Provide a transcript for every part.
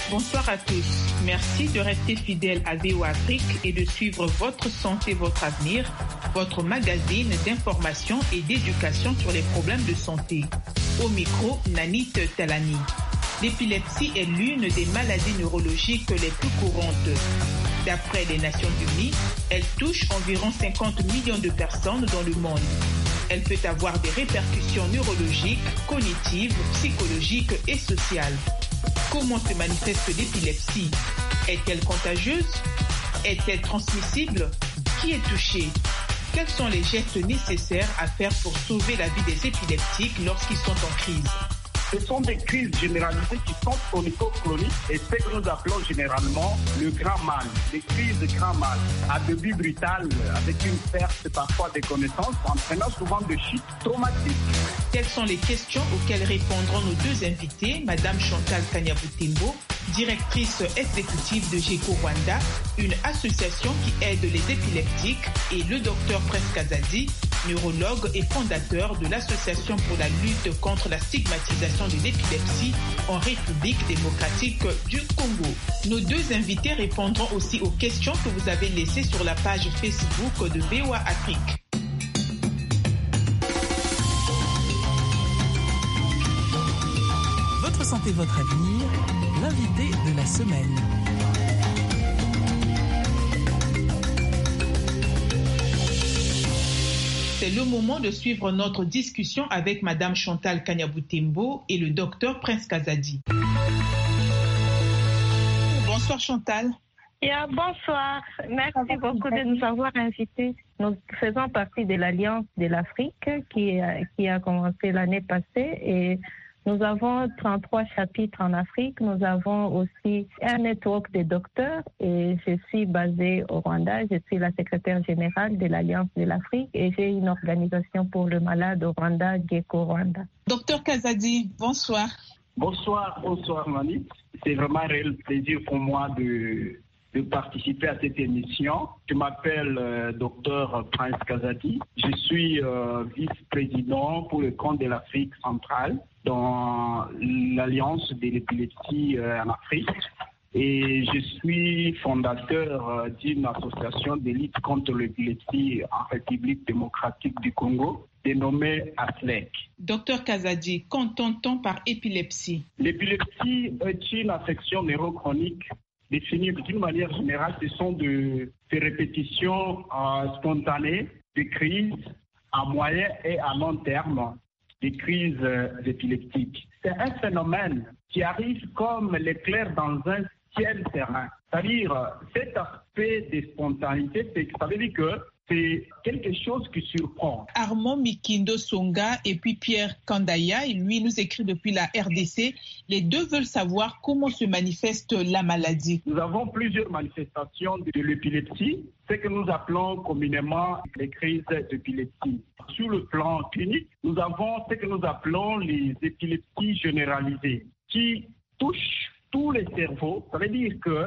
Bonsoir à tous. Merci de rester fidèles à VOA Afrique et de suivre Votre santé, votre avenir, votre magazine d'information et d'éducation sur les problèmes de santé. Au micro, Nanit Talani. L'épilepsie est l'une des maladies neurologiques les plus courantes. D'après les Nations Unies, elle touche environ 50 millions de personnes dans le monde. Elle peut avoir des répercussions neurologiques, cognitives, psychologiques et sociales. Comment se manifeste l'épilepsie? Est-elle contagieuse? Est-elle transmissible? Qui est touché? Quels sont les gestes nécessaires à faire pour sauver la vie des épileptiques lorsqu'ils sont en crise? Ce sont des crises généralisées qui sont chronico-chroniques et ce que nous appelons généralement le grand mal. Les crises de grand mal, à début brutal, avec une perte parfois des connaissances, entraînant souvent de chutes traumatiques. Quelles sont les questions auxquelles répondront nos deux invités, Madame Chantal Kanyabutembo, directrice exécutive de GECO Rwanda, une association qui aide les épileptiques, et le docteur Prince Kazadi, neurologue et fondateur de l'Association pour la lutte contre la stigmatisation de l'épilepsie en République démocratique du Congo. Nos deux invités répondront aussi aux questions que vous avez laissées sur la page Facebook de VOA Afrique. Votre santé, votre avenir, l'invité de la semaine. C'est le moment de suivre notre discussion avec Madame Chantal Kanyabutembo et le docteur Prince Kazadi. Bonsoir Chantal. Bonsoir. Merci beaucoup de nous avoir invités. Nous faisons partie de l'Alliance de l'Afrique qui a commencé l'année passée et nous avons 33 chapitres en Afrique. Nous avons aussi un network de docteurs et je suis basée au Rwanda. Je suis la secrétaire générale de l'Alliance de l'Afrique et j'ai une organisation pour le malade au Rwanda, GECO Rwanda. Docteur Kazadi, bonsoir. Bonsoir Mani. C'est vraiment un réel plaisir pour moi de participer à cette émission. Je m'appelle docteur Prince Kazadi. Je suis vice-président pour le compte de l'Afrique centrale dans l'Alliance de l'épilepsie en Afrique. Et je suis fondateur d'une association de lutte contre l'épilepsie en République démocratique du Congo, dénommée ASLEC. Docteur Kazadi, qu'entend-on par épilepsie? L'épilepsie est une affection neurochronique définie d'une manière générale. Ce sont des répétitions spontanées de crises à moyen et à long terme, des crises épileptiques. C'est un phénomène qui arrive comme l'éclair dans un ciel serein. C'est-à-dire, cet aspect de spontanéité, ça veut dire que c'est quelque chose qui surprend. Armand Mikindo Songa et puis Pierre Kandaya, lui nous écrit depuis la RDC. Les deux veulent savoir comment se manifeste la maladie. Nous avons plusieurs manifestations de l'épilepsie, ce que nous appelons communément les crises d'épilepsie. Sur le plan clinique, nous avons ce que nous appelons les épilepsies généralisées qui touchent tous les cerveaux. Ça veut dire que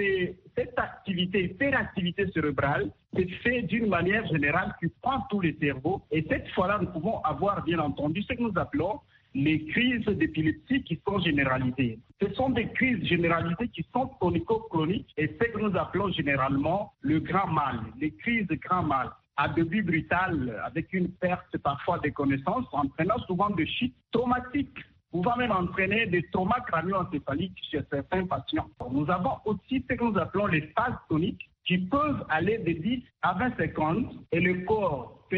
cette hyperactivité cérébrale c'est fait d'une manière générale qui prend tous les cerveaux. Et cette fois-là, nous pouvons avoir, bien entendu, ce que nous appelons les crises d'épilepsie qui sont généralisées. Ce sont des crises généralisées qui sont chronico-chroniques et ce que nous appelons généralement le grand mal, les crises de grand mal, à début brutal, avec une perte parfois des connaissances, entraînant souvent de chutes traumatiques, pouvant même entraîner des traumas crânio-encéphaliques chez certains patients. Nous avons aussi ce que nous appelons les phases toniques qui peuvent aller de 10 à 20 secondes et le corps peut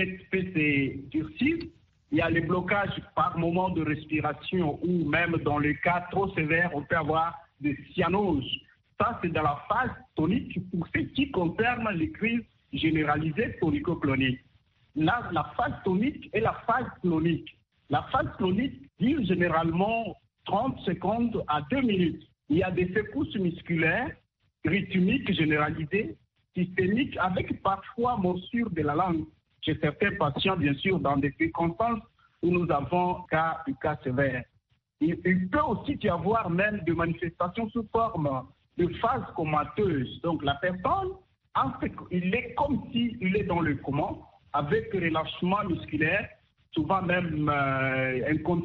se durcir. Il y a les blocages par moment de respiration ou même dans le cas trop sévère, on peut avoir des cyanoses. Ça, c'est dans la phase tonique pour ce qui concerne les crises généralisées tonico-cloniques. Là, la phase tonique et la phase clonique. La phase clonique dure généralement 30 secondes à 2 minutes. Il y a des secousses musculaires rythmiques généralisées, systémiques, avec parfois morsure de la langue chez certains patients, bien sûr, dans des circonstances où nous avons des cas sévères. Il peut aussi y avoir même des manifestations sous forme de phase comateuse. Donc la personne, en fait, il est comme s'il est dans le coma, avec relâchement musculaire, souvent même